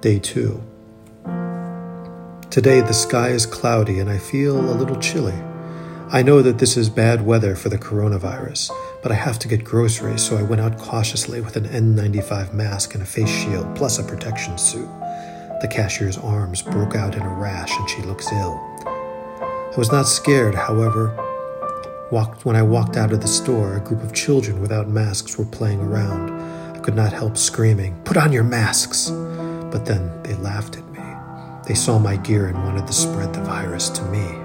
Day 2. Today the sky is cloudy and I feel a little chilly. I know that this is bad weather for the coronavirus, but I have to get groceries, so I went out cautiously with an N95 mask and a face shield, plus a protection suit. The cashier's arms broke out in a rash and she looks ill. I was not scared, however. When I walked out of the store, a group of children without masks were playing around. I could not help screaming, "Put on your masks!" But then they laughed at me. They saw my gear and wanted to spread the virus to me.